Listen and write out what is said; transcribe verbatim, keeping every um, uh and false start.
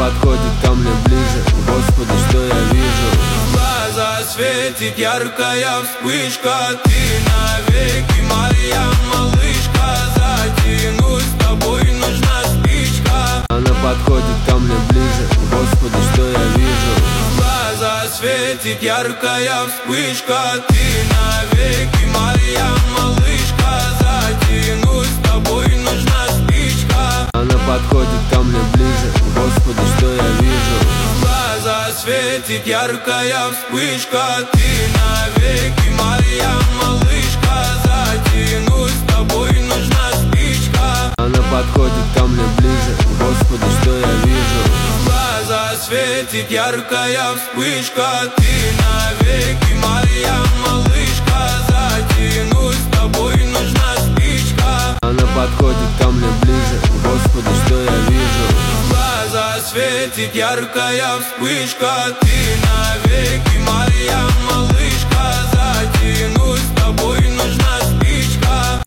подходит ко мне ближе. Господи, что я вижу? В глаза светит яркая вспышка. Ты навеки моя малышка. Затянуть с тобой нужна спичка. Она подходит ко мне ближе. Господи, что я вижу? В глаза светит яркая вспышка. Ты навеки моя малышка. Затянуть с тобой нужна спичка. Она подходит ко мне ближе. Господи, что я вижу? В глаза светит яркая вспышка. Ты навеки моя малышка. Затянуть с тобой нужна спичка. Она подходит ко мне ближе. Господи, что я вижу? В глаза светит яркая вспышка. Ты навеки моя малышка. Затянуть с тобой нужна спичка. Она подходит ко мне ближе. Господи, что я вижу? В глаза светит яркая вспышка. Ты навеки моя